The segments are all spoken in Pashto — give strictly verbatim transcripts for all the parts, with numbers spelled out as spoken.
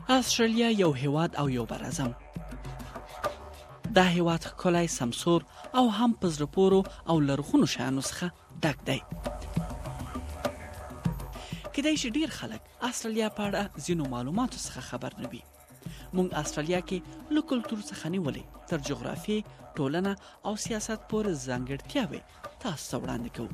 استرالیا یو هیواد او یو براعظم. دا هیواد ښکلی، سمسور او هم په زړه پورو او لرغونو شیانو څخه ډک دی. کیدای شي ډیر خلک استرالیا په اړه ځینو معلوماتو څخه خبر نه وي. موږ استرالیا کې له کلتور څخه نیولې تر جغرافیې، ټولنه او سیاست پورې ځانګړتیاوې تاسو ته وړاندې کوو.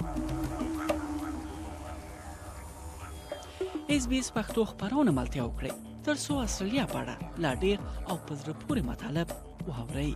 اس بي اس پښتو خبرونه ملتیا وکړئ تر څو استرالیا په اړه لا ډیر او په زړه پورې مطالب واورئ.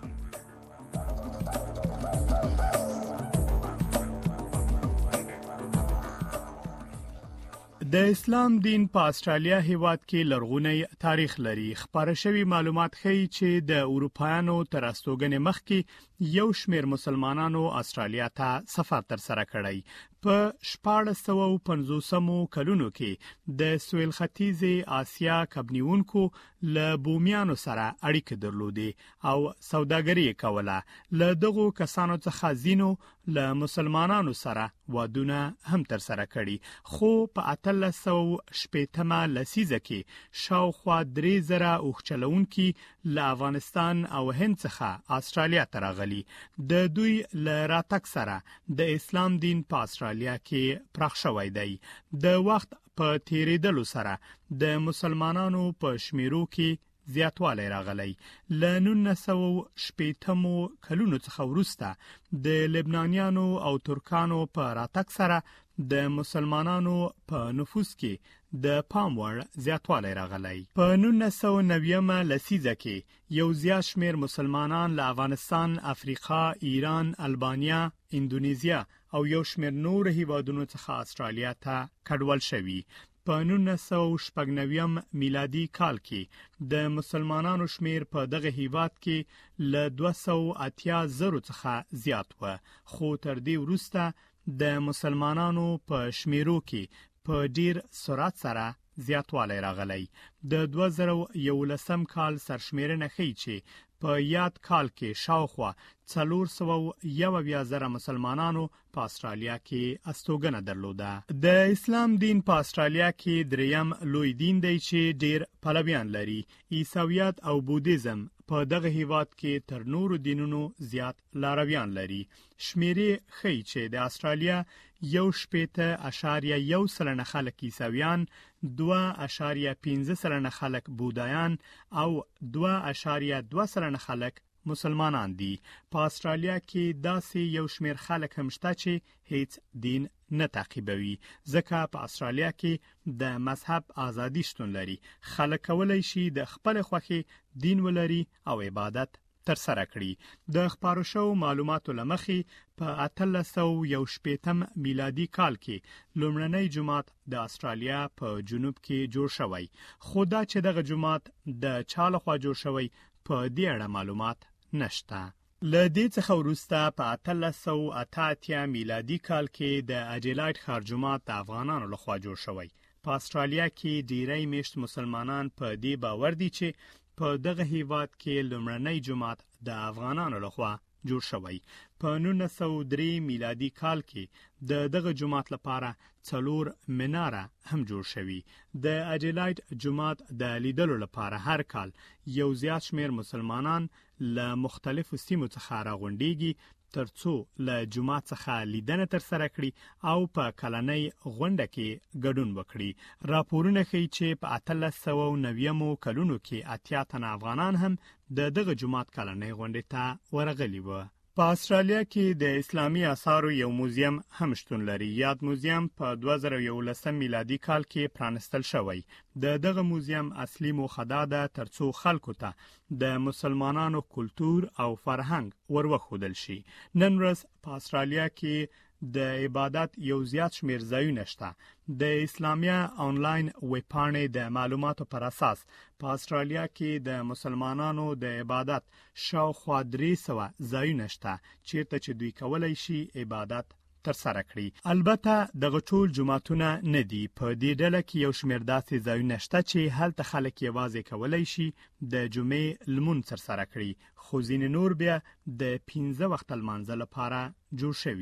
د اسلام دین په استرالیا هیواد کې لرغونی تاریخ لري. خبره شوی معلومات ښیي چې د اروپایانو تر استوګنې مخکې یو شمېر مسلمانانو استرالیا ته سفر تر سره کړی. په شپاړس سوه پنځوسمو کلونو کې د سویل ختیځې آسیا کبنیونکو له بومیانو سره اړیکې درلودې او سوداګري کوله. له دغو کسانو څخه ځینو له مسلمانانو سره وادونه هم تر سره کړي، خو په اتلس سوه شپېتمه لسیزه کې شاوخوا درې زره اوښچلونکي له افغانستان او هند څخه استرالیا ته راغلي. د دوی له راتګ سره د اسلام دین په استرالیا کې پراخ شوی دی. د وخت په تیریدلو سره د مسلمانانو په شمیرو کې زیاتوالی راغلی. له نولس سوه شپېتمو کلونو څخه وروسته د لبنانیانو او ترکانو په راتګ سره د مسلمانانو په نفوس کې د پام وړ زیاتوالی راغلی. په نولس سوه نوېمه لسیزه کې یو زیات شمېر مسلمانان له افغانستان، افریقا، ایران، البانیا، اندونیزیا او یو شمېر نور هیوادونو څخه استرالیا ته کډوال شوي. په نولس سوه شپږ نوېم میلادي کال کې د مسلمانانو شمیر په دغه هیواد کې له دوه سوه اتیا زرو څخه زیات و، خو تر دې وروسته د مسلمانانو په شمیرو کې په ډیر سرعت سره زیاتوالی راغلی. د دوه زره یولسم کال سرشمیرنه ښیي چې په یاد کال کې شاوخوا څلور سوه یو اویا زره مسلمانانو په استرالیا کې استوګنه درلوده. د اسلام دین په استرالیا کې دریم لوی دین دی چې ډیر پلویان لري. عیسویت او بودیزم په دغه هیواد کې تر نورو دینونو زیات لارویان لري. شمیرې ښیي چې د استرالیا یو شپېته اشاریه یو سلنه خلک عیسویان، دوه اشاریه پنځه سلنه خلک بودایان او دوه اشاریه دوه سلنه خلک مسلمانان دي. په استرالیا کې داسې یو شمېر خلک هم شته چې هیڅ دین نه تعقیبوي، ځکه په استرالیا کې د مذهب ازادي شتون لري. خلک کولی شي د خپل خوښې دین ولري او عبادت تر سره کړي. د خبرو شوو معلوماتو له مخې په اتلس سوه یو شپېتم میلادي کال کې لومړنی جومات د استرالیا په جنوب کې جوړ شوی، خو دا چې دغه جومات د چا لخوا جوړ شوی په دې اړه معلومات نشته. له دې څخه وروسته په اتلس سوه اته اتیا میلادي کال کې د اډیلاید ښار جومات د افغانانو لخوا جوړ شوی. په استرالیا کې ډیری میشت مسلمانان په دې باور دي چې په دغه هیواد کې لومړنی جومات د افغانانو لخوا جوړ شوی. په نولس سوه درې میلادي کال کې د دغه جومات لپاره څلور مناره هم جوړ شوی. د اډیلاید جومات د لیدلو لپاره هر کال یو زیات شمېر مسلمانان له مختلفو سیمو څخه راغونډیږي ترڅو له جومات څخه لیدنه تر سره کړي او په کلنۍ غونډه کې ګډون وکړي. راپورونه ښیي چې په اتلس سوه نوېمو کلونو کې اتیا تنه افغانان هم د دغه جومات کلنۍ غونډې ته ورغلي وو. په استرالیا کې د اسلامي آثارو یو موزیم هم شتون لري. یاد موزیم په دوه زره یولسم میلادي کال کې پرانستل شوی. د دغه موزیم اصلي موخه دا ده ترڅو خلکو ته د مسلمانانو کلتور او فرهنګ وروښودل شي. نن ورځ په استرالیا کې د عبادت یو زیات شمیر ځایونه شته. د اسلامیه آنلاین ویبپاڼې د معلوماتو پر اساس په استرالیا کې د مسلمانانو د عبادت شاوخوا درې سوه ځایونه شته چیرته چې دوی کولی شي عبادت تر سره کړي. البته دغه ټول جوماتونه نه دي. په دې ډله کې یو شمیر داسې ځایونه شته چې هلته خلک یوازې کولی شي د جمعې لمونځ تر سره کړي، خو ځینې نور بیا د پنځه وخته لمانځه لپاره جوړ شوي.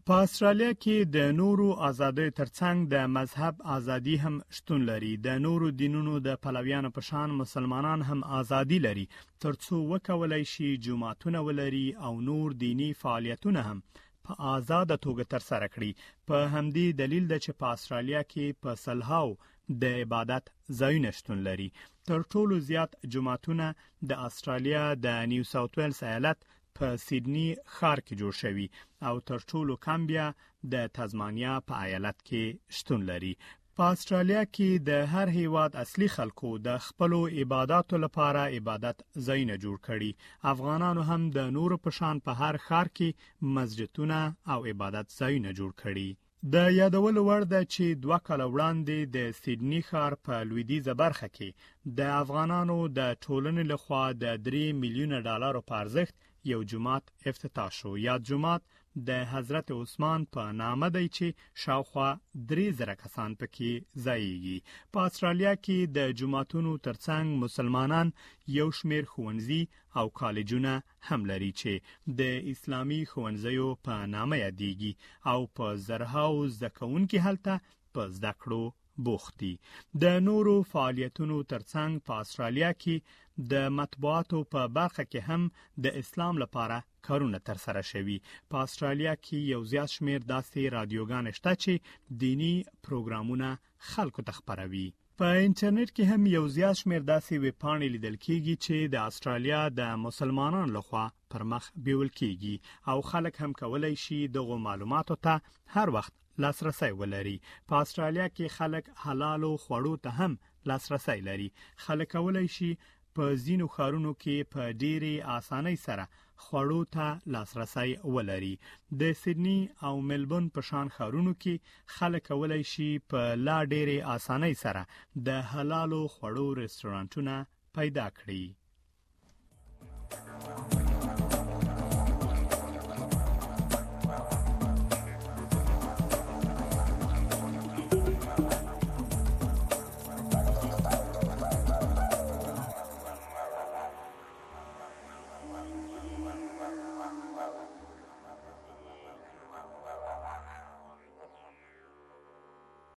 په استرالیا کې د نورو آزادۍ ترڅنګ د مذهب ازادي هم شتون لري. د نورو دینونو د پلویانو په شان مسلمانان هم ازادي لري ترڅو وکولای شي جماعتونه ولري او نور دینی فعالیتونه هم په آزاده توګه ترسره کړي. په همدې دلیل ده چې په استرالیا کې په سلهاو د عبادت ځایونه شتون لري. تر ټولو زیات جماعتونه د استرالیا د نیو ساوث ویلز ایالت په سیدنی ښار کې جوړ شوی او تر ټولو کم بیا د تازمانیا په ایالت کې شتون لري. په استرالیا کې د هر هیواد اصلي خلکو د خپلو عبادتو لپاره عبادت ځایونه جوړ کړي. افغانانو هم د نورو په شان په هر ښار کې مسجدونه او عبادت ځایونه جوړ کړي. د یادولو وړ ده چې دوه کاله وړاندې د سیدنی ښار په لویدیځه برخه کې د افغانانو د ټولنې لخوا د درې میلیونه ډالرو په ارزښت یو جماعت افتتاح شو. یاد جماعت د حضرت عثمان په نامه دی چې شاوخوا درې زره کسان پکې ځایږي. په استرالیا کې د جماعتونو ترڅنګ مسلمانان یو شمیر ښوونځي او کالجونه هم لري چې د اسلامي ښوونځیو په نامه یادېږي او په زرهاو زده کوونکي هلته په زده کړو بوخت دي. د نورو فعالیتونو ترڅنګ په استرالیا کې د مطبوعاتو په برخه کې هم د اسلام لپاره کارونه ترسره شوي. په استرالیا کې یو زیات شمیر داسې رادیوګان شته چې دینی پروګرامونه خلکو ته خپروي. په انټرنیټ کې هم یو زیات شمیر داسې ویبپاڼې لیدل کېږي چې د استرالیا د مسلمانانو لخوا پر مخ بیول کېږي او خلک هم کولای شي دغه معلوماتو ته هر وخت لاسرسي ولري. په استرالیا کې خلک حلالو خوړو ته هم لاسرسي لري. خلک کولای شي په ځینو ښارونو کې په ډېرې اسانۍ سره خوړو ته لاسرسي ولري. د سیدنی او ملبورن په شان ښارونو کې خلک کولای شي په لا ډېرې اسانۍ سره د حلالو خوړو رستورانټونه پیدا کړي.